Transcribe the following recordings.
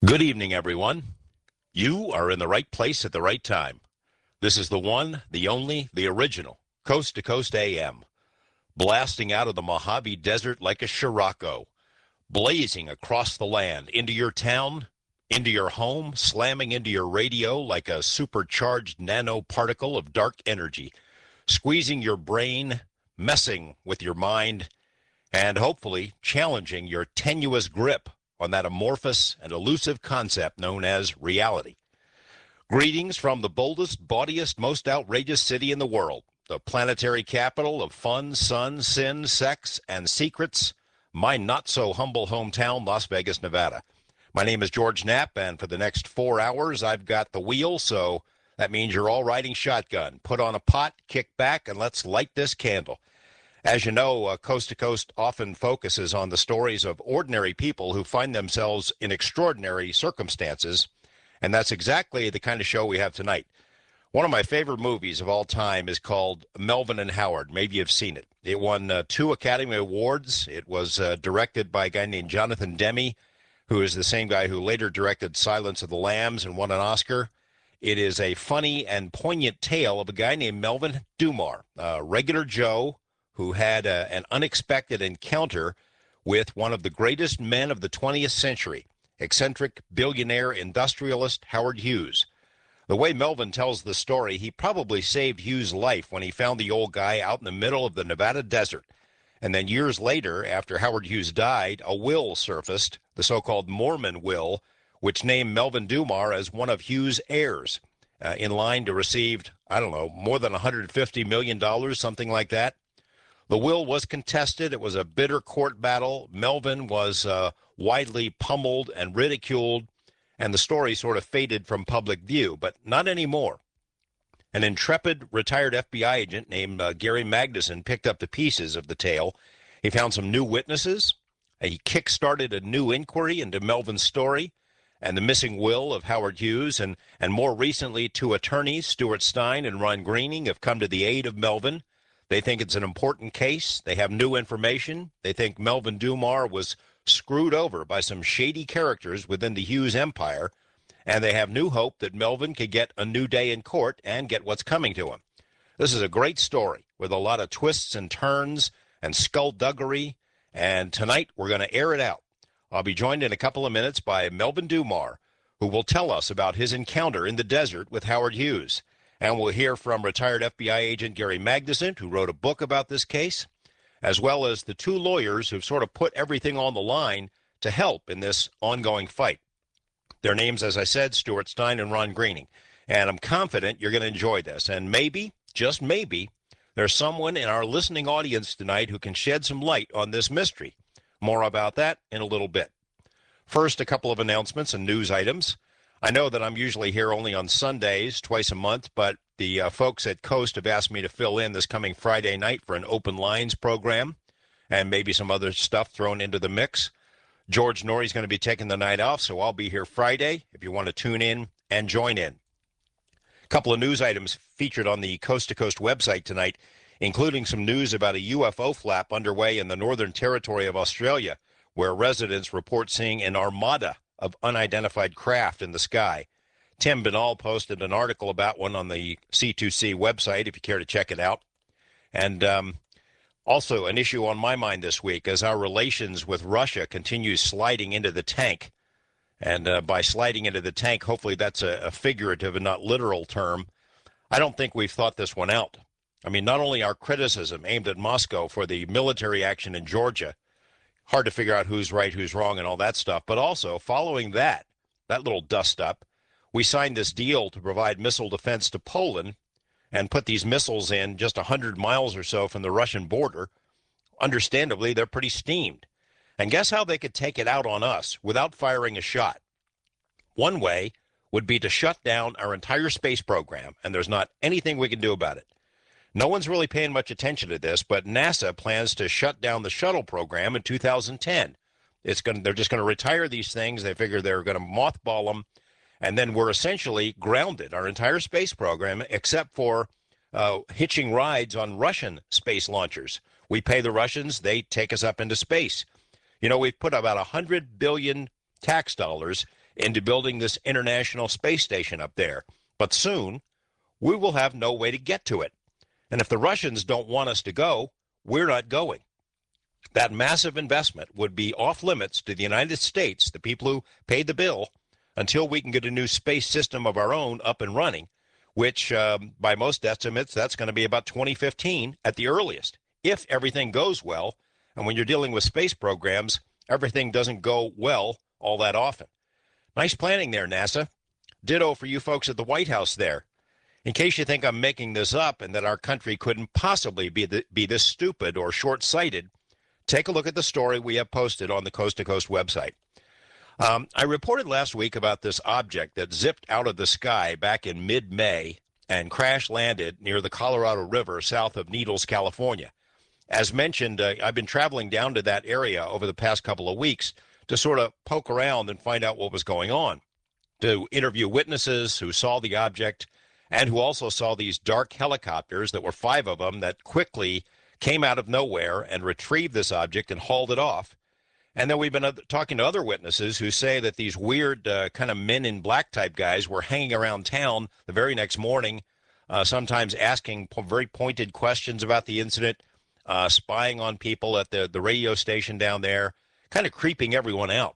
Good evening, everyone. You are in the right place at the right time. This is the one, the only, the original, Coast to Coast AM, blasting out of the Mojave Desert like a Scirocco, blazing across the land, into your town, into your home, slamming into your radio like a supercharged nanoparticle of dark energy, squeezing your brain, messing with your mind, and hopefully challenging your tenuous grip on that amorphous and elusive concept known as reality. Greetings from the boldest, bawdiest, most outrageous city in the world, the planetary capital of fun, sun, sin, sex, and secrets, my not-so-humble hometown, Las Vegas, Nevada. My name is George Knapp, and for the next 4 hours, I've got the wheel, so that means you're all riding shotgun. Put on a pot, kick back, and let's light this candle. As you know, Coast to Coast often focuses on the stories of ordinary people who find themselves in extraordinary circumstances, and that's exactly the kind of show we have tonight. One of my favorite movies of all time is called Melvin and Howard. Maybe you've seen it. It won 2 Academy Awards. It was directed by a guy named Jonathan Demme, who is the same guy who later directed Silence of the Lambs and won an Oscar. It is a funny and poignant tale of a guy named Melvin Dummar, regular Joe, who had an unexpected encounter with one of the greatest men of the 20th century, eccentric billionaire industrialist Howard Hughes. The way Melvin tells the story, he probably saved Hughes' life when he found the old guy out in the middle of the Nevada desert. And then years later, after Howard Hughes died, a will surfaced, the so-called Mormon will, which named Melvin Dummar as one of Hughes' heirs, in line to receive, I don't know, more than $150 million, something like that. The will was contested. It was a bitter court battle. Melvin was widely pummeled and ridiculed, and the story sort of faded from public view, but not anymore. An intrepid retired FBI agent named Gary Magnuson picked up the pieces of the tale. He found some new witnesses. He kick-started a new inquiry into Melvin's story and the missing will of Howard Hughes, and more recently, 2 attorneys, Stuart Stein and Ron Greening, have come to the aid of Melvin. They think it's an important case. They have new information. They think Melvin Dummar was screwed over by some shady characters within the Hughes empire, and they have new hope that Melvin could get a new day in court and get what's coming to him. This is a great story with a lot of twists and turns and skullduggery, and tonight we're going to air it out. I'll be joined in a couple of minutes by Melvin Dummar, who will tell us about his encounter in the desert with Howard Hughes. And we'll hear from retired FBI agent Gary Magnuson, who wrote a book about this case, as well as the 2 lawyers who've sort of put everything on the line to help in this ongoing fight. Their names, as I said, Stuart Stein and Ron Greening. And I'm confident you're going to enjoy this. And maybe, just maybe, there's someone in our listening audience tonight who can shed some light on this mystery. More about that in a little bit. First, a couple of announcements and news items. I know that I'm usually here only on Sundays, twice a month, but the folks at Coast have asked me to fill in this coming Friday night for an open lines program and maybe some other stuff thrown into the mix. George Norrie's going to be taking the night off, so I'll be here Friday if you want to tune in and join in. A couple of news items featured on the Coast to Coast website tonight, including some news about a UFO flap underway in the Northern Territory of Australia, where residents report seeing an armada of unidentified craft in the sky. Tim Binnall posted an article about one on the C2C website, if you care to check it out. And also an issue on my mind this week as our relations with Russia continues sliding into the tank. And by sliding into the tank, hopefully that's a figurative and not literal term. I don't think we've thought this one out. I mean, not only our criticism aimed at Moscow for the military action in Georgia, hard to figure out who's right, who's wrong, and all that stuff. But also, following that little dust-up, we signed this deal to provide missile defense to Poland and put these missiles in just 100 miles or so from the Russian border. Understandably, they're pretty steamed. And guess how they could take it out on us without firing a shot? One way would be to shut down our entire space program, and there's not anything we can do about it. No one's really paying much attention to this, but NASA plans to shut down the shuttle program in 2010. They're just going to retire these things. They figure they're going to mothball them, and then we're essentially grounded, our entire space program, except for hitching rides on Russian space launchers. We pay the Russians, they take us up into space. You know, we've put about 100 billion tax dollars into building this international space station up there. But soon, we will have no way to get to it. And if the Russians don't want us to go, we're not going. That massive investment would be off limits to the United States, the people who paid the bill, until we can get a new space system of our own up and running, which by most estimates, that's going to be about 2015 at the earliest, if everything goes well. And when you're dealing with space programs, everything doesn't go well all that often. Nice planning there, NASA. Ditto for you folks at the White House there. In case you think I'm making this up and that our country couldn't possibly be this stupid or short-sighted, take a look at the story we have posted on the Coast to Coast website. I reported last week about this object that zipped out of the sky back in mid-May and crash-landed near the Colorado River south of Needles, California. As mentioned, I've been traveling down to that area over the past couple of weeks to sort of poke around and find out what was going on, to interview witnesses who saw the object and who also saw these dark helicopters, that were 5 of them, that quickly came out of nowhere and retrieved this object and hauled it off. And then we've been talking to other witnesses who say that these weird kind of men in black type guys were hanging around town the very next morning, sometimes asking very pointed questions about the incident, spying on people at the radio station down there, kind of creeping everyone out.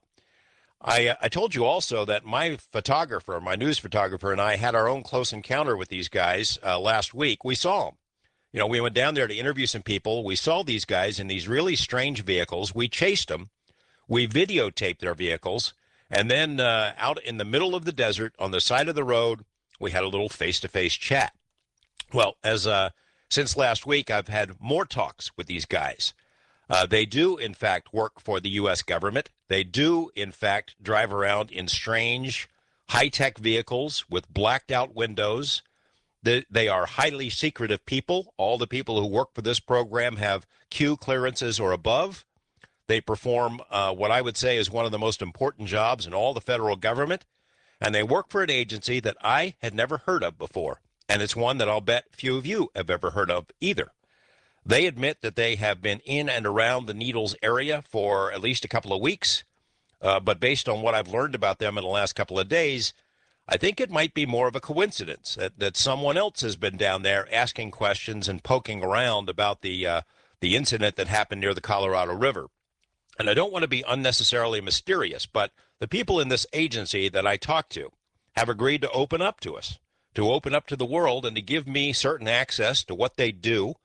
I told you also that my photographer, my news photographer, and I had our own close encounter with these guys last week. We saw them. You know, we went down there to interview some people. We saw these guys in these really strange vehicles. We chased them. We videotaped their vehicles. And then out in the middle of the desert on the side of the road, we had a little face-to-face chat. Well, since last week, I've had more talks with these guys. They do, in fact, work for the U.S. government. They do, in fact, drive around in strange, high-tech vehicles with blacked-out windows. They are highly secretive people. All the people who work for this program have Q clearances or above. They perform what I would say is one of the most important jobs in all the federal government. And they work for an agency that I had never heard of before. And it's one that I'll bet few of you have ever heard of either. They admit that they have been in and around the Needles area for at least a couple of weeks. But based on what I've learned about them in the last couple of days, I think it might be more of a coincidence that someone else has been down there asking questions and poking around about the incident that happened near the Colorado River. And I don't want to be unnecessarily mysterious, but the people in this agency that I talked to have agreed to open up to us, to open up to the world, and to give me certain access to what they do.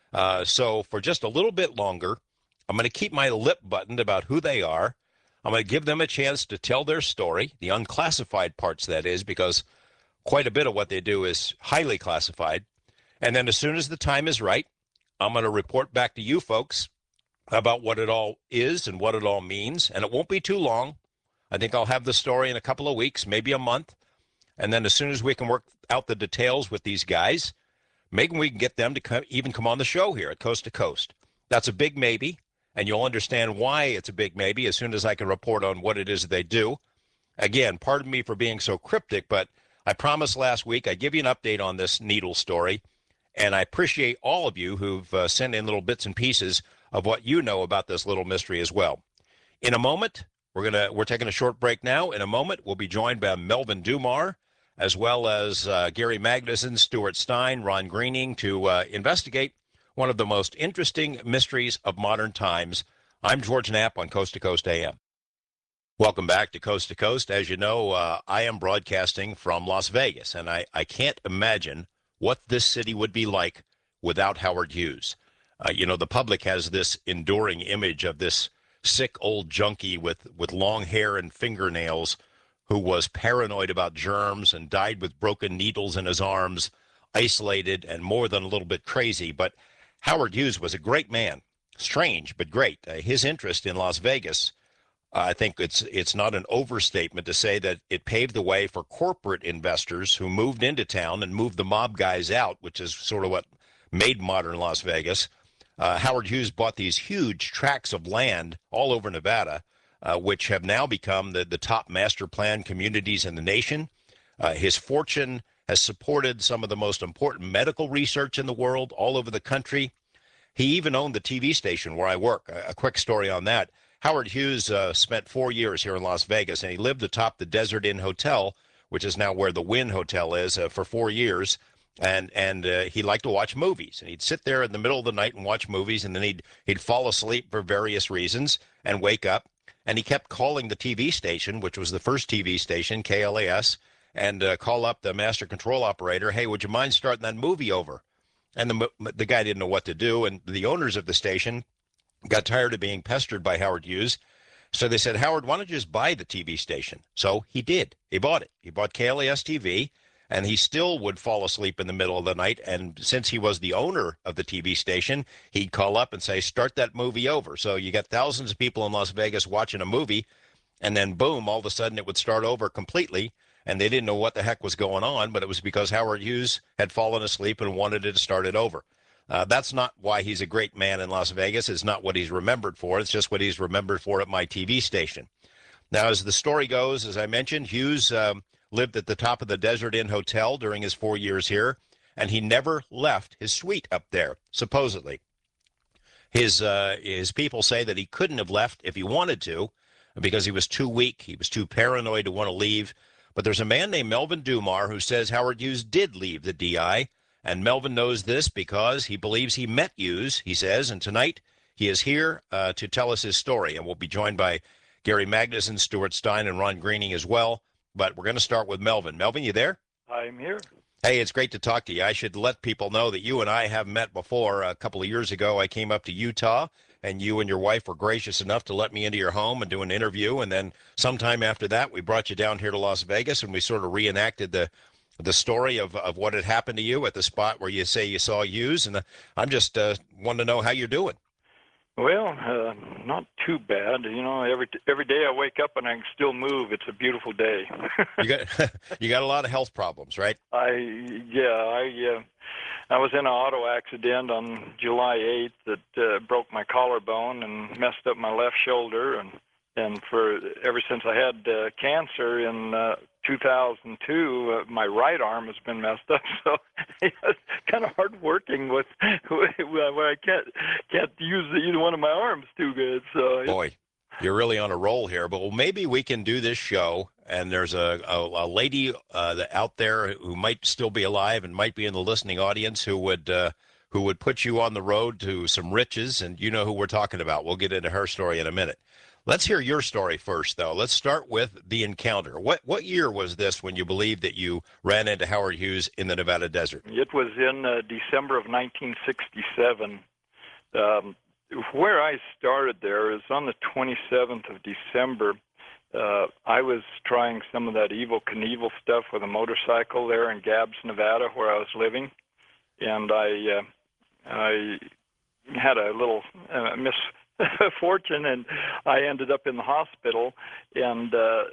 So for just a little bit longer, I'm going to keep my lip buttoned about who they are. I'm going to give them a chance to tell their story, the unclassified parts, that is, because quite a bit of what they do is highly classified. And then as soon as the time is right, I'm going to report back to you folks about what it all is and what it all means. And it won't be too long. I think I'll have the story in a couple of weeks, maybe a month. And then as soon as we can work out the details with these guys, maybe we can get them to even come on the show here at Coast to Coast. That's a big maybe, and you'll understand why it's a big maybe as soon as I can report on what it is that they do. Again, pardon me for being so cryptic, but I promised last week I'd give you an update on this Needles story, and I appreciate all of you who've sent in little bits and pieces of what you know about this little mystery as well. In a moment, we're taking a short break now. In a moment, we'll be joined by Melvin Dumar, as well as Gary Magnuson, Stuart Stein, Ron Greening, to investigate one of the most interesting mysteries of modern times. I'm George Knapp on Coast to Coast AM. Welcome back to Coast to Coast. As you know, I am broadcasting from Las Vegas, and I can't imagine what this city would be like without Howard Hughes. You know, the public has this enduring image of this sick old junkie with long hair and fingernails who was paranoid about germs and died with broken needles in his arms, isolated and more than a little bit crazy. But Howard Hughes was a great man, strange but great. His interest in Las Vegas, I think it's not an overstatement to say that it paved the way for corporate investors who moved into town and moved the mob guys out, which is sort of what made modern Las Vegas. Howard Hughes bought these huge tracts of land all over Nevada, which have now become the top master plan communities in the nation. His fortune has supported some of the most important medical research in the world all over the country. He even owned the TV station where I work. A quick story on that. Howard Hughes spent 4 years here in Las Vegas, and he lived atop the Desert Inn Hotel, which is now where the Wynn Hotel is, for 4 years. And he liked to watch movies, and he'd sit there in the middle of the night and watch movies, and then he'd fall asleep for various reasons and wake up. And he kept calling the TV station, which was the first TV station, KLAS, and call up the master control operator. Hey, would you mind starting that movie over? And the guy didn't know what to do, and the owners of the station got tired of being pestered by Howard Hughes. So they said, Howard, why don't you just buy the TV station? So he did. He bought it. He bought KLAS TV, and he still would fall asleep in the middle of the night. And since he was the owner of the TV station, he'd call up and say, start that movie over. So you got thousands of people in Las Vegas watching a movie, and then boom, all of a sudden it would start over completely. And they didn't know what the heck was going on, but it was because Howard Hughes had fallen asleep and wanted it to start it over. That's not why he's a great man in Las Vegas. It's not what he's remembered for. It's just what he's remembered for at my TV station. Now, as the story goes, as I mentioned, Hughes lived at the top of the Desert Inn Hotel during his 4 years here, and he never left his suite up there, supposedly. His people say that he couldn't have left if he wanted to because he was too weak. He was too paranoid to want to leave. But there's a man named Melvin Dumar who says Howard Hughes did leave the DI. And Melvin knows this because he believes he met Hughes, he says, and tonight he is here to tell us his story. And we'll be joined by Gary Magnuson, Stuart Stein, and Ron Greening as well. But we're going to start with Melvin. Melvin, you there? I'm here. Hey, it's great to talk to you. I should let people know that you and I have met before. A couple of years ago, I came up to Utah, and you and your wife were gracious enough to let me into your home and do an interview. And then sometime after that, we brought you down here to Las Vegas, and we sort of reenacted the story of what had happened to you at the spot where you say you saw Hughes. And I'm just wanting to know how you're doing. Well, not too bad. You know, every day I wake up and I can still move. It's a beautiful day. You got a lot of health problems, right? I was in an auto accident on July 8th that broke my collarbone and messed up my left shoulder, and for ever since I had cancer in 2002, my right arm has been messed up. So it's kind of hard working with where I can't use either one of my arms too good. So boy, you're really on a roll here. But maybe we can do this show, and there's a lady out there who might still be alive and might be in the listening audience who would put you on the road to some riches, and you know who we're talking about. We'll get into her story in a minute. Let's hear your story first, though. Let's start with the encounter. What year was this when you believed that you ran into Howard Hughes in the Nevada desert? It was in December of 1967. Where I started there is on the 27th of December. I was trying some of that Evel Knievel stuff with a motorcycle there in Gabbs, Nevada, where I was living. And I had a little misfortune, and I ended up in the hospital. And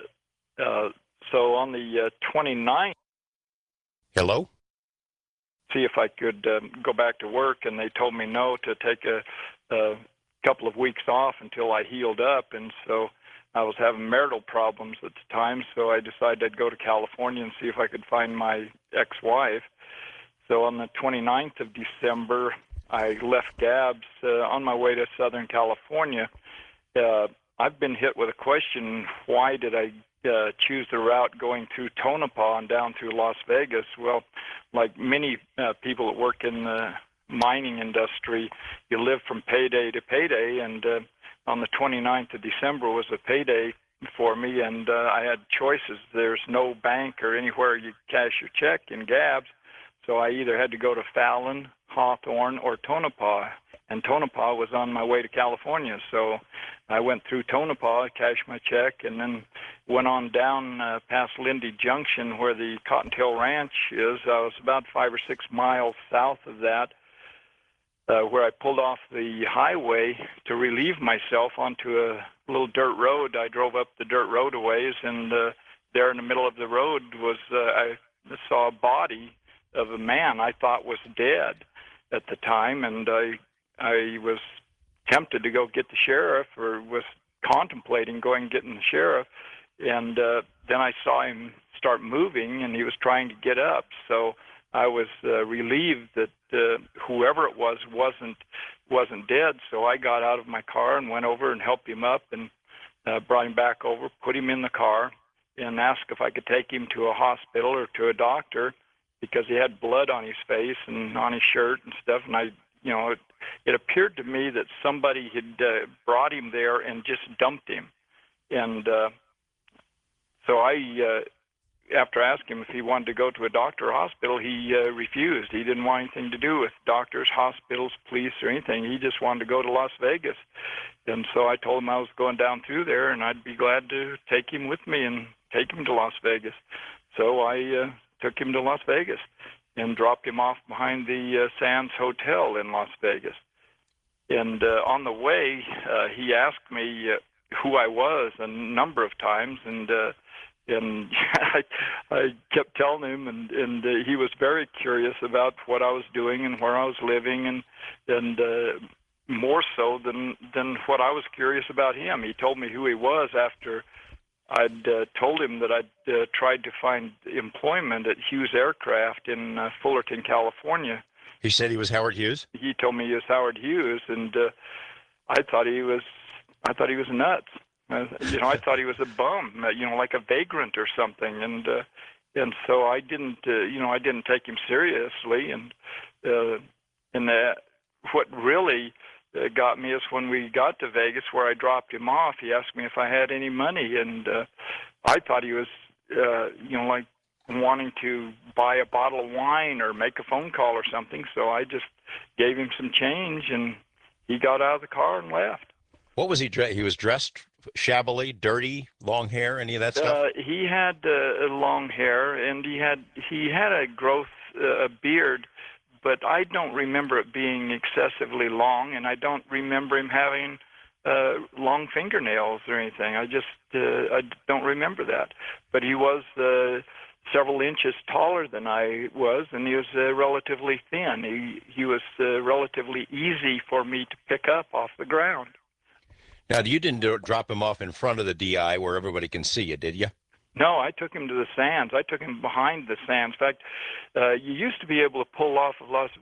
so on the 29th, hello? see if I could go back to work, and they told me no, to take a couple of weeks off until I healed up. And so I was having marital problems at the time, so I decided I'd go to California and see if I could find my ex-wife. So on the 29th of December, I left Gabbs on my way to Southern California. I've been hit with a question, why did I choose the route going through Tonopah and down through Las Vegas? Well, like many people that work in the mining industry, you live from payday to payday, and on the 29th of December was a payday for me, and I had choices. There's no bank or anywhere you cash your check in Gabbs, so I either had to go to Fallon, Hawthorne, or Tonopah, and Tonopah was on my way to California. So I went through Tonopah, cashed my check, and then went on down past Lindy Junction where the Cottontail Ranch is. I was about 5 or 6 miles south of that, where I pulled off the highway to relieve myself onto a little dirt road. I drove up the dirt road a ways, and there in the middle of the road was I saw a body of a man I thought was dead at the time, and I was tempted to go get the sheriff, or was contemplating going and getting the sheriff, and then I saw him start moving, and he was trying to get up. So I was relieved that whoever it was wasn't wasn't dead. So I got out of my car and went over and helped him up and brought him back over, put him in the car, and asked if I could take him to a hospital or to a doctor because he had blood on his face and on his shirt and stuff. And it appeared to me that somebody had brought him there and just dumped him. And so after asking him if he wanted to go to a doctor or hospital, he refused. He didn't want anything to do with doctors, hospitals, police, or anything. He just wanted to go to Las Vegas. And so I told him I was going down through there, and I'd be glad to take him with me and take him to Las Vegas. So I took him to Las Vegas and dropped him off behind the Sands Hotel in Las Vegas. And on the way, he asked me who I was a number of times, and I kept telling him, and he was very curious about what I was doing and where I was living, and more so than what I was curious about him. He told me who he was after I'd told him that I'd tried to find employment at Hughes Aircraft in Fullerton, California. He said he was Howard Hughes? He told me he was Howard Hughes, and I thought he was nuts. I thought he was a bum, like a vagrant or something, and so I didn't take him seriously, and what really got me is when we got to Vegas, where I dropped him off. He asked me if I had any money, and I thought he was, like wanting to buy a bottle of wine or make a phone call or something. So I just gave him some change, and he got out of the car and left. What was he dressed? He was dressed shabbily, dirty, long hair, any of that stuff? He had long hair, and he had a beard, but I don't remember it being excessively long, and I don't remember him having long fingernails or anything. I don't remember that. But he was several inches taller than I was, and he was relatively thin. He was relatively easy for me to pick up off the ground. Now, you didn't drop him off in front of the DI where everybody can see you, did you? No, I took him to the Sands. I took him behind the Sands. In fact, you used to be able to pull off of Las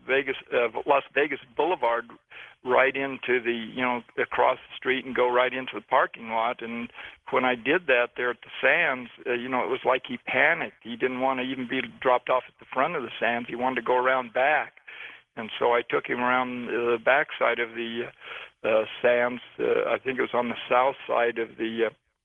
Vegas Boulevard right into across the street and go right into the parking lot. And when I did that there at the Sands, it was like he panicked. He didn't want to even be dropped off at the front of the Sands. He wanted to go around back. And so I took him around the back side of the Sands. I think it was on the south side of the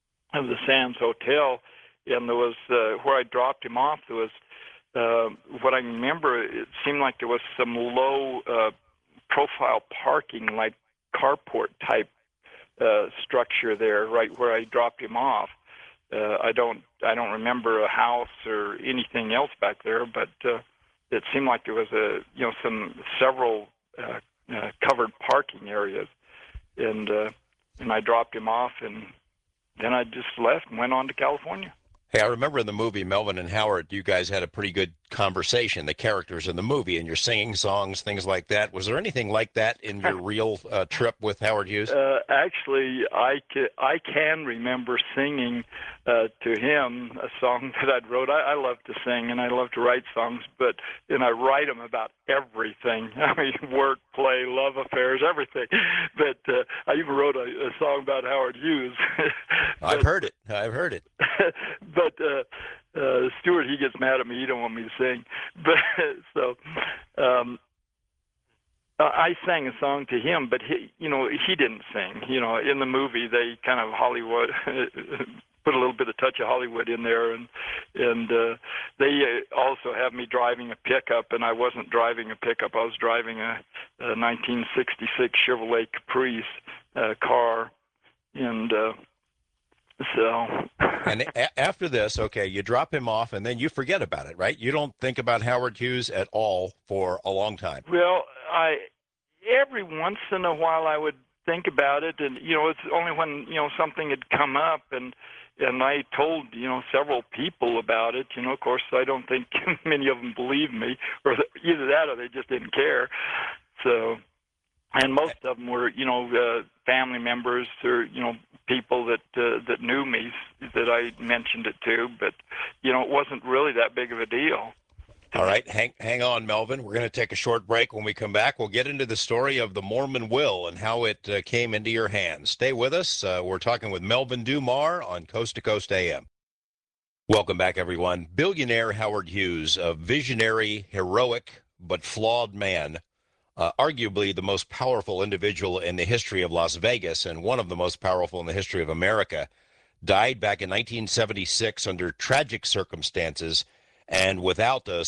Sands Hotel. And there was where I dropped him off. There was what I remember. It seemed like there was some low profile parking, like carport type structure there, right where I dropped him off. I don't remember a house or anything else back there, but it seemed like there was several covered parking areas, and I dropped him off, and then I just left and went on to California. Hey, I remember in the movie Melvin and Howard, you guys had a pretty good conversation, the characters in the movie, and you're singing songs, things like that. Was there anything like that in your real trip with Howard Hughes? Actually, I can remember singing to him a song that I'd wrote. I love to sing, and I love to write songs, and I write them about everything. I mean, work, play, love affairs, everything. But I even wrote a song about Howard Hughes. I've heard it. But Stuart, he gets mad at me. He don't want me to sing. But so I sang a song to him, but he didn't sing. In the movie, they kind of Hollywood put a little bit of touch of Hollywood in there, and they also have me driving a pickup, and I wasn't driving a pickup. I was driving a 1966 Chevrolet Caprice car, and so. And after this, okay, you drop him off, and then you forget about it, right? You don't think about Howard Hughes at all for a long time. Well, every once in a while I would think about it, and it's only when something had come up, and I told several people about it. Of course, I don't think many of them believed me, or either that or they just didn't care. So, and most of them were family members or people that knew me that I mentioned it to, but it wasn't really that big of a deal All right, hang on, Melvin. We're going to take a short break. When we come back, we'll get into the story of the Mormon will and how it came into your hands. Stay with us. We're talking with Melvin Dumar on Coast to Coast AM. Welcome back, everyone. Billionaire Howard Hughes, a visionary, heroic, but flawed man, arguably the most powerful individual in the history of Las Vegas and one of the most powerful in the history of America, died back in 1976 under tragic circumstances and without a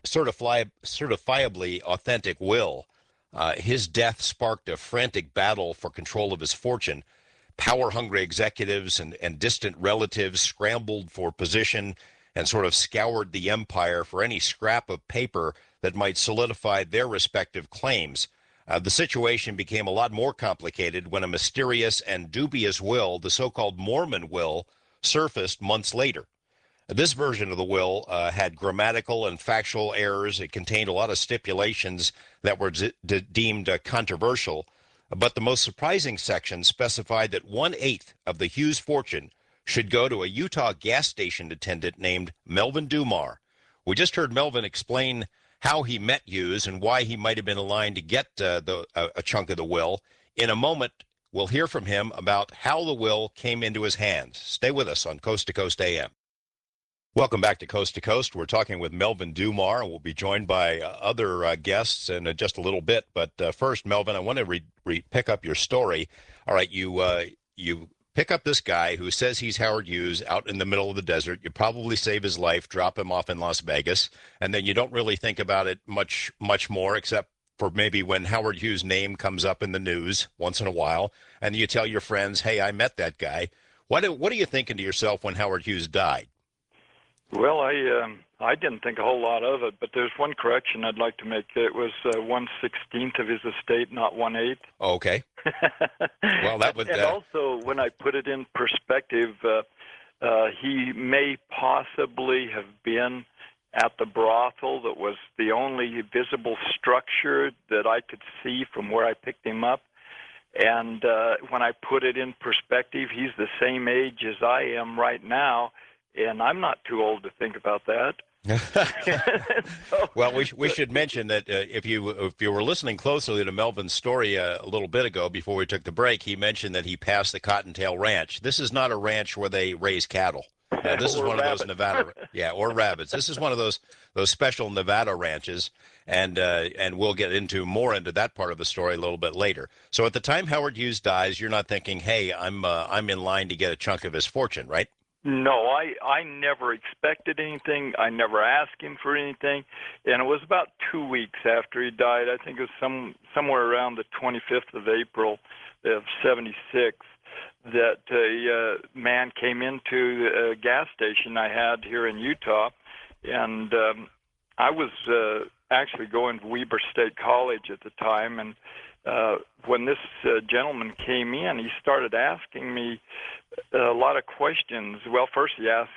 certifiably authentic will. His death sparked a frantic battle for control of his fortune. Power-hungry executives and distant relatives scrambled for position and sort of scoured the empire for any scrap of paper that might solidify their respective claims. The situation became a lot more complicated when a mysterious and dubious will, the so-called Mormon will, surfaced months later. This version of the will had grammatical and factual errors. It contained a lot of stipulations that were deemed controversial. But the most surprising section specified that 1/8 of the Hughes fortune should go to a Utah gas station attendant named Melvin Dumar. We just heard Melvin explain how he met Hughes and why he might have been aligned to get a chunk of the will. In a moment, we'll hear from him about how the will came into his hands. Stay with us on Coast to Coast AM. Welcome back to Coast to Coast. We're talking with Melvin Dumar, and we'll be joined by other guests in just a little bit. But first, Melvin, I want to pick up your story. All right, you pick up this guy who says he's Howard Hughes out in the middle of the desert. You probably save his life, drop him off in Las Vegas, and then you don't really think about it much more, except for maybe when Howard Hughes' name comes up in the news once in a while, and you tell your friends, "Hey, I met that guy." What are you thinking to yourself when Howard Hughes died? Well, I didn't think a whole lot of it, but there's one correction I'd like to make. It was 1/16 of his estate, not 1/8. Okay. Well, that would. And also, when I put it in perspective, he may possibly have been at the brothel that was the only visible structure that I could see from where I picked him up. And when I put it in perspective, he's the same age as I am right now. And I'm not too old to think about that. Well, we should mention that if you were listening closely to Melvin's story a little bit ago before we took the break, he mentioned that he passed the Cottontail Ranch. This is not a ranch where they raise cattle. This is one of those Nevada, or rabbits. This is one of those special Nevada ranches, and we'll get more into that part of the story a little bit later. So at the time Howard Hughes dies, you're not thinking, "Hey, I'm in line to get a chunk of his fortune," right? No, I never expected anything. I never asked him for anything. And it was about 2 weeks after he died. I think it was somewhere around the 25th of April of 76 that a man came into a gas station I had here in Utah. And I was actually going to Weber State College at the time. And when this gentleman came in, he started asking me a lot of questions. Well, first he asked,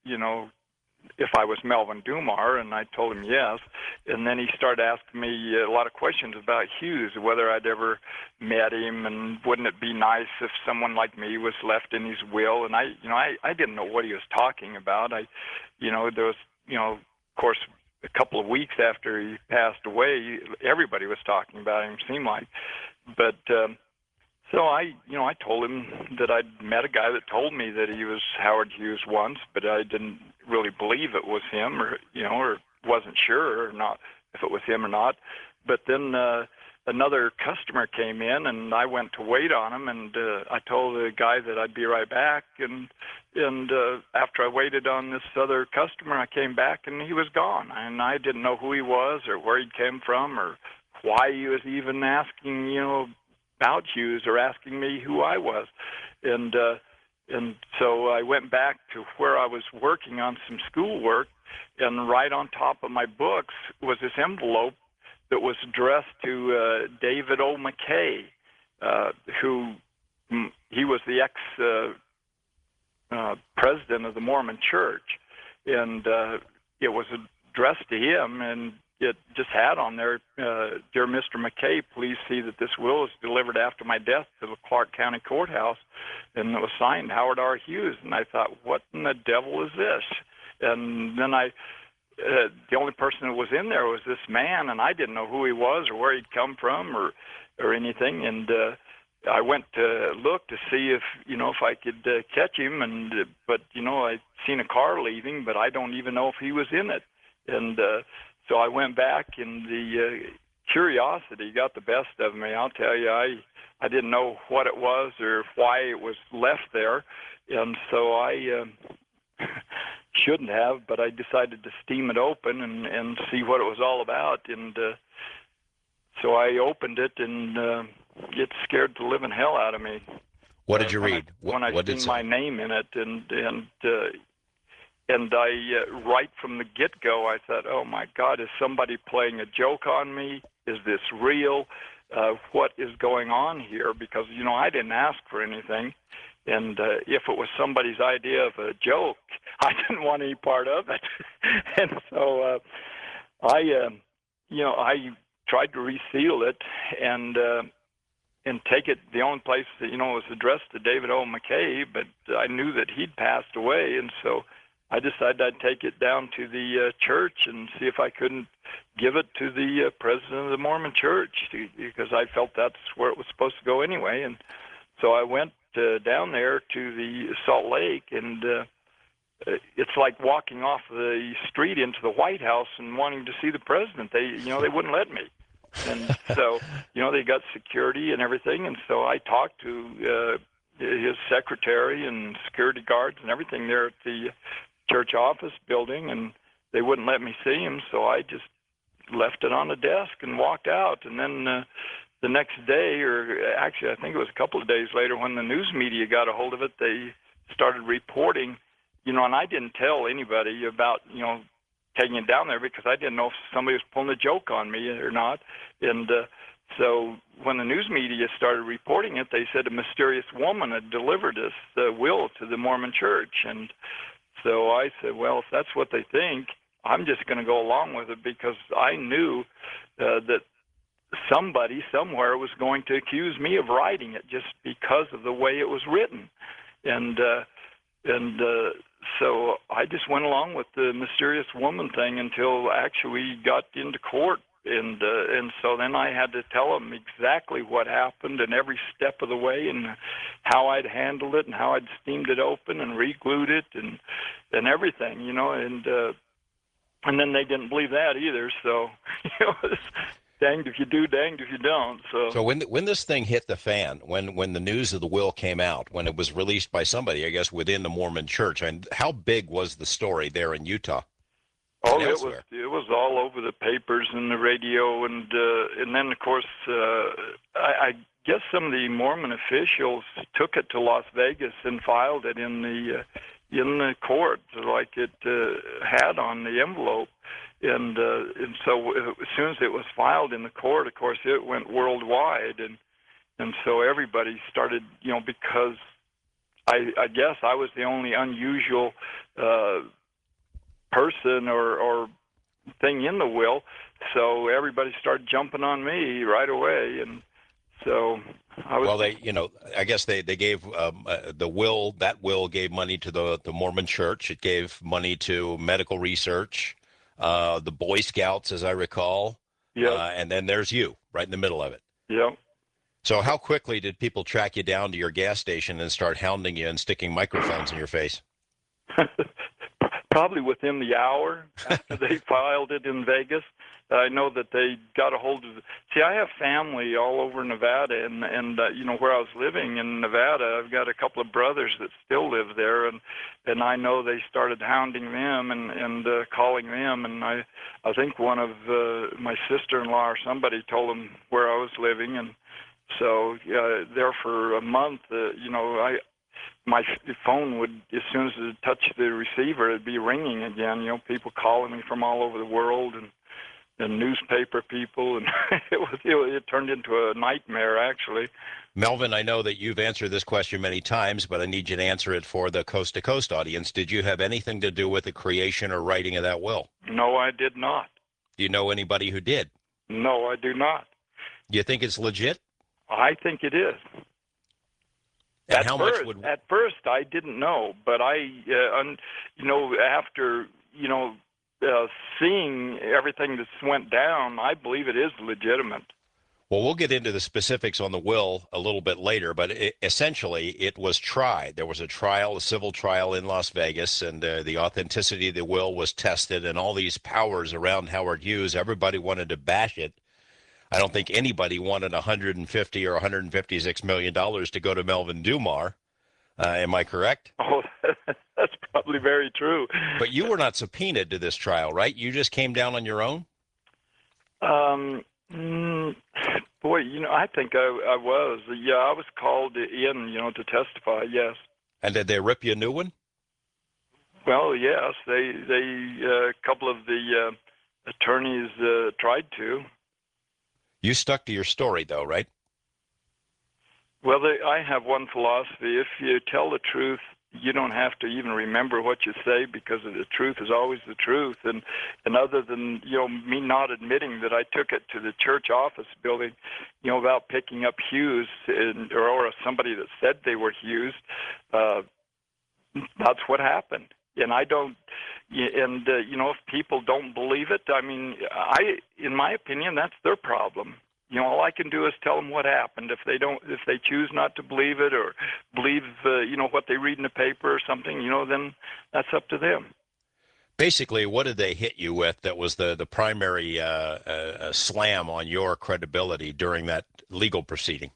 if I was Melvin Dumar, and I told him yes. And then he started asking me a lot of questions about Hughes, whether I'd ever met him, and wouldn't it be nice if someone like me was left in his will. And I didn't know what he was talking about. There was, of course, a couple of weeks after he passed away, everybody was talking about him, seemed like. But so I told him that I'd met a guy that told me that he was Howard Hughes once, but I didn't really believe it was him, or wasn't sure or not if it was him or not. But then another customer came in, and I went to wait on him, and I told the guy that I'd be right back, and after I waited on this other customer, I came back, and he was gone, and I didn't know who he was or where he came from or why he was even asking, about Hughes or asking me who I was. And so I went back to where I was working on some schoolwork, and right on top of my books was this envelope that was addressed to David O. McKay, who he was the ex-president of the Mormon Church. And it was addressed to him, and it just had on there, "Dear Mr. McKay, please see that this will is delivered after my death to the Clark County Courthouse." And it was signed Howard R. Hughes. And I thought, what in the devil is this? And then I the only person that was in there was this man, and I didn't know who he was or where he'd come from or anything. And I went to look to see if if I could catch him, but I'd seen a car leaving, but I don't even know if he was in it. And so I went back, and the curiosity got the best of me. I'll tell you, I didn't know what it was or why it was left there, and so I shouldn't have, but I decided to steam it open and see what it was all about. And so I opened it, and it scared the living hell out of me. What did you read? When I seen my name in it, and I right from the get-go, I thought, "Oh my God, is somebody playing a joke on me? Is this real? What is going on here?" Because I didn't ask for anything, and if it was somebody's idea of a joke, I didn't want any part of it. And so I tried to reseal it and take it. The only place that was addressed to David O. McKay, but I knew that he'd passed away, and so I decided I'd take it down to the church and see if I couldn't give it to the president of the Mormon Church, because I felt that's where it was supposed to go anyway. And so I went down there to the Salt Lake, and it's like walking off the street into the White House and wanting to see the president. They wouldn't let me. And so, they got security and everything. And so I talked to his secretary and security guards and everything there at the church office building, and they wouldn't let me see him. So I just left it on the desk and walked out. And then the next day, or actually I think it was a couple of days later, when the news media got a hold of it, they started reporting, and I didn't tell anybody about, taking it down there, because I didn't know if somebody was pulling a joke on me or not. And so when the news media started reporting it, they said a mysterious woman had delivered this will to the Mormon Church. And so I said, well, if that's what they think, I'm just going to go along with it, because I knew that somebody somewhere was going to accuse me of writing it just because of the way it was written. And so I just went along with the mysterious woman thing until actually we got into court. And so then I had to tell them exactly what happened and every step of the way, and how I'd handled it and how I'd steamed it open and re-glued it and everything, and then they didn't believe that either. So it's danged if you do, danged if you don't. So when this thing hit the fan, when the news of the will came out, when it was released by somebody, I guess, within the Mormon Church, and how big was the story there in Utah? Oh, it was all over the papers and the radio, and then of course I guess some of the Mormon officials took it to Las Vegas and filed it in the court, like it had on the envelope, and so as soon as it was filed in the court, of course it went worldwide, and so everybody started, because I guess I was the only unusual person or thing in the will, so everybody started jumping on me right away. And so I was... Well, I guess they gave the will, that will gave money to the Mormon Church. It gave money to medical research, the Boy Scouts, as I recall. Yeah. And then there's you right in the middle of it. Yeah. So how quickly did people track you down to your gas station and start hounding you and sticking microphones in your face? Probably within the hour after they filed it in Vegas. I know that they got a hold of it. See, I have family all over Nevada, and where I was living in Nevada, I've got a couple of brothers that still live there, and I know they started hounding them and calling them, and I think one of my sister-in-law or somebody told them where I was living, and so there for a month, my phone would, as soon as it touched the receiver, it'd be ringing again. People calling me from all over the world, and newspaper people, and it turned into a nightmare, actually. Melvin, I know that you've answered this question many times, but I need you to answer it for the Coast to Coast audience. Did you have anything to do with the creation or writing of that will? No, I did not. Do you know anybody who did? No, I do not. Do you think it's legit? I think it is. And At first, I didn't know, but after, seeing everything that's went down, I believe it is legitimate. Well, we'll get into the specifics on the will a little bit later, but essentially it was tried. There was a trial, a civil trial in Las Vegas, and the authenticity of the will was tested, and all these powers around Howard Hughes, everybody wanted to bash it. I don't think anybody wanted 150 or 156 million dollars to go to Melvin Dumar. Am I correct? Oh, that's probably very true. But you were not subpoenaed to this trial, right? You just came down on your own? Boy, I think I was. Yeah, I was called in, to testify. Yes. And did they rip you a new one? Well, yes. They a couple of the attorneys tried to. You stuck to your story, though, right? Well, I have one philosophy. If you tell the truth, you don't have to even remember what you say, because the truth is always the truth. And other than, me not admitting that I took it to the church office building, about picking up Hughes or somebody that said they were Hughes, that's what happened. And I don't, if people don't believe it, in my opinion, that's their problem. All I can do is tell them what happened. If they choose not to believe it, or believe, what they read in the paper or something, then that's up to them. Basically, what did they hit you with that was the primary slam on your credibility during that legal proceeding?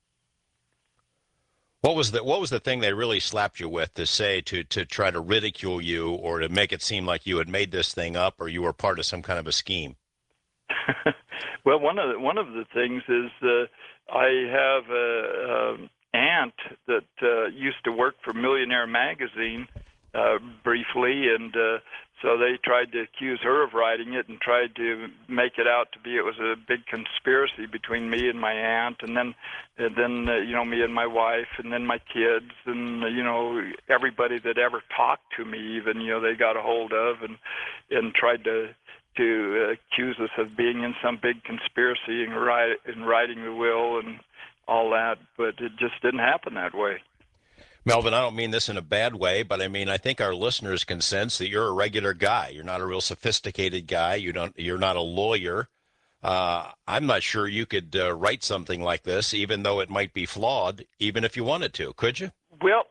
What was the thing they really slapped you with to say to try to ridicule you, or to make it seem like you had made this thing up, or you were part of some kind of a scheme? Well, one of the things is I have an aunt that used to work for Millionaire Magazine briefly, and so they tried to accuse her of writing it and tried to make it out to be it was a big conspiracy between me and my aunt, and then me and my wife, and then my kids, and everybody that ever talked to me, even they got a hold of and tried to accuse us of being in some big conspiracy and writing the will and all that, but it just didn't happen that way. Melvin, I don't mean this in a bad way, but I think our listeners can sense that you're a regular guy. You're not a real sophisticated guy. You're not a lawyer. I'm not sure you could write something like this, even though it might be flawed, even if you wanted to. Could you? Well,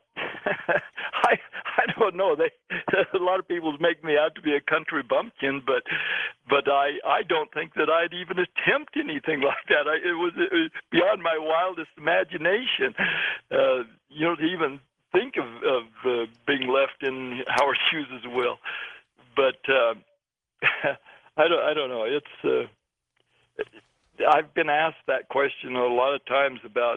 I don't know. A lot of people make me out to be a country bumpkin, but I don't think that I'd even attempt anything like that. It was beyond my wildest imagination. To even think of being left in Howard Hughes' will. But I don't know. It's I've been asked that question a lot of times about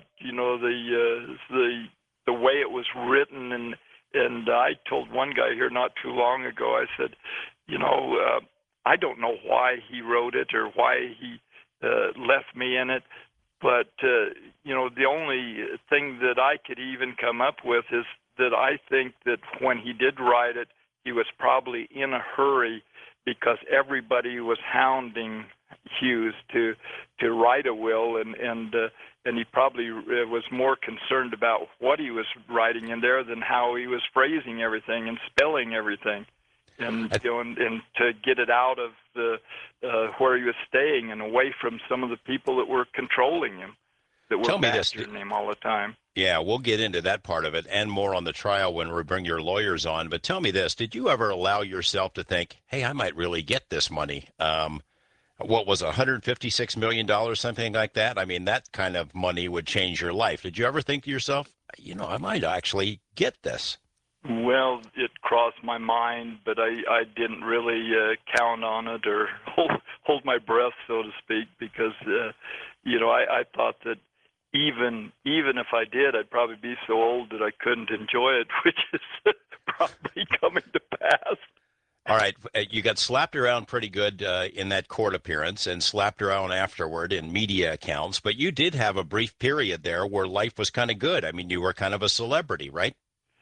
the way it was written, and I told one guy here not too long ago, I said, I don't know why he wrote it or why he left me in it, but, the only thing that I could even come up with is that I think that when he did write it, he was probably in a hurry because everybody was hounding Hughes to write a will, and he probably was more concerned about what he was writing in there than how he was phrasing everything and spelling everything, and to get it out of the where he was staying and away from some of the people that were controlling him, that were badgering him all the time. Yeah, we'll get into that part of it and more on the trial when we bring your lawyers on. But tell me this, did you ever allow yourself to think, hey, I might really get this money? What was $156 million, something like that? I mean, that kind of money would change your life. Did you ever think to yourself, I might actually get this? Well, it crossed my mind, but I didn't really count on it or hold my breath, so to speak, because, I thought that even if I did, I'd probably be so old that I couldn't enjoy it, which is probably coming to pass. All right. You got slapped around pretty good in that court appearance and slapped around afterward in media accounts. But you did have a brief period there where life was kind of good. I mean, you were kind of a celebrity, right?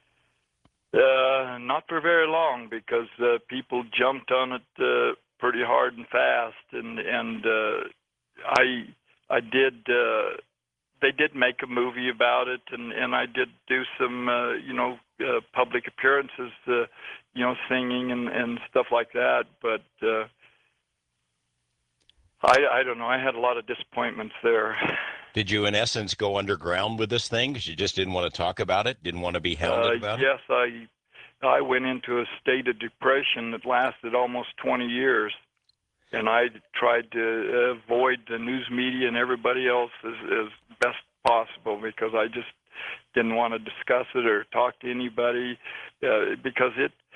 Not for very long, because people jumped on it pretty hard and fast. And I did, they did make a movie about it. And I did do some, public appearances, singing and stuff like that. But I don't know. I had a lot of disappointments there. Did you, in essence, go underground with this thing because you just didn't want to talk about it, didn't want to be hounded about it? Yes, I went into a state of depression that lasted almost 20 years, and I tried to avoid the news media and everybody else as best possible because I just didn't want to discuss it or talk to anybody because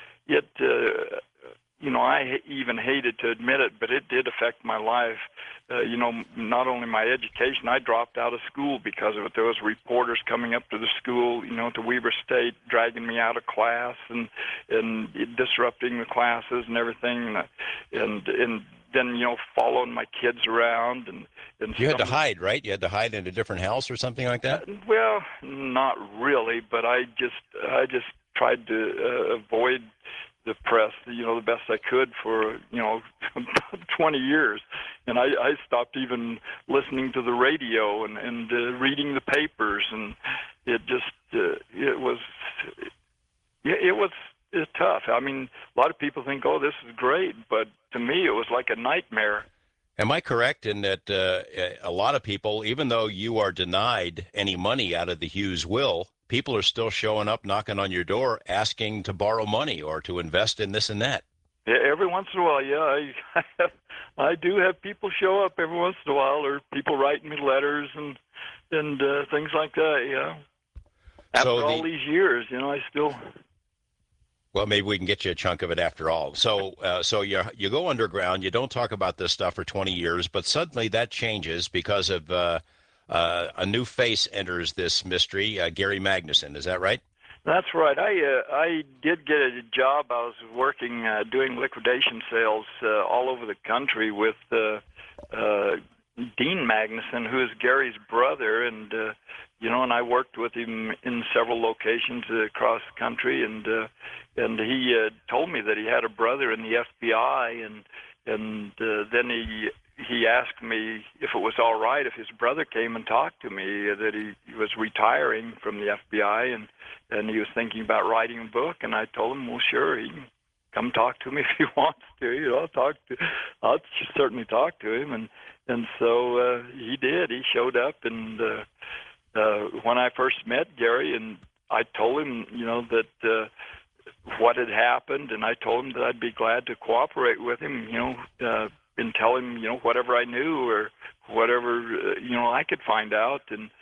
I even hated to admit it, but it did affect my life. Not only my education, I dropped out of school because of it. There was reporters coming up to the school, to Weber State, dragging me out of class and disrupting the classes and everything, and then following my kids around and you had to hide, right? You had to hide in a different house or something like that? Well, not really, but I just tried to avoid the press, the best I could for, 20 years. And I stopped even listening to the radio and reading the papers. And it just, it was tough. I mean, a lot of people think, oh, this is great. But to me, it was like a nightmare. Am I correct in that a lot of people, even though you are denied any money out of the Hughes will, people are still showing up, knocking on your door, asking to borrow money or to invest in this and that? Yeah, every once in a while, yeah. I do have people show up every once in a while, or people writing me letters and things like that, yeah. After all these years, I still... Well, maybe we can get you a chunk of it after all. So you go underground. You don't talk about this stuff for 20 years, but suddenly that changes because of a new face enters this mystery, Gary Magnuson. Is that right? That's right. I did get a job. I was working doing liquidation sales all over the country with Dean Magnuson, who is Gary's brother, and and I worked with him in several locations across the country, and he told me that he had a brother in the FBI, and then he asked me if it was all right if his brother came and talked to me, that he was retiring from the FBI, and he was thinking about writing a book, and I told him, well, sure, he can come talk to me if he wants to. I'll certainly talk to him, and so he did. He showed up, and when I first met Gary, and I told him, that what had happened, and I told him that I'd be glad to cooperate with him, and tell him, whatever I knew or whatever, I could find out,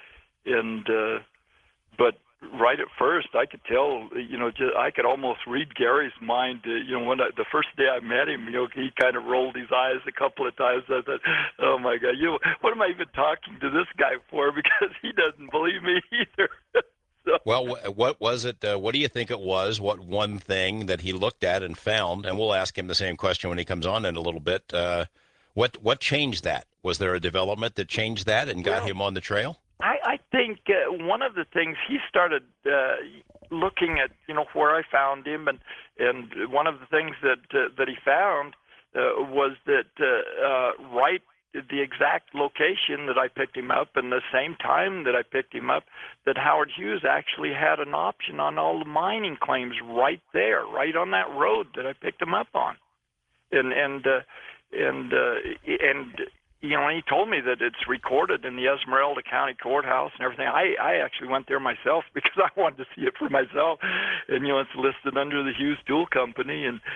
but right at first, I could tell, I could almost read Gary's mind. When the first day I met him, he kind of rolled his eyes a couple of times. I thought, oh my God, what am I even talking to this guy for? Because he doesn't believe me either. So. Well, what was it? What do you think it was? What one thing that he looked at and found? And we'll ask him the same question when he comes on in a little bit. What changed that? Was there a development that changed that and got him on the trail? I think one of the things he started looking at, where I found him, and one of the things that he found was that right at the exact location that I picked him up and the same time that I picked him up, that Howard Hughes actually had an option on all the mining claims right there, right on that road that I picked him up on, and he told me that it's recorded in the Esmeralda County Courthouse and everything. I actually went there myself because I wanted to see it for myself, and it's listed under the Hughes Tool Company, and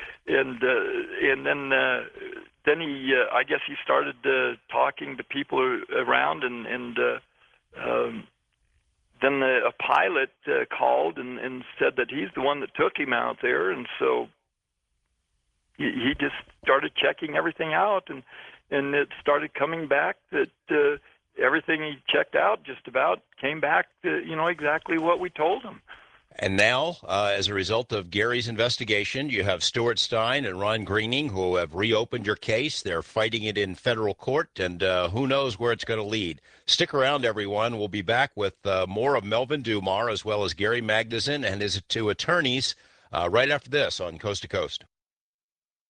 then he I guess he started talking to people around, and then a pilot called and said that he's the one that took him out there, and so he just started checking everything out, and it started coming back that everything he checked out just about came back to, exactly what we told him. And now, as a result of Gary's investigation, you have Stuart Stein and Ron Greening who have reopened your case. They're fighting it in federal court, and who knows where it's going to lead. Stick around, everyone. We'll be back with more of Melvin Dummar as well as Gary Magnuson and his two attorneys right after this on Coast to Coast.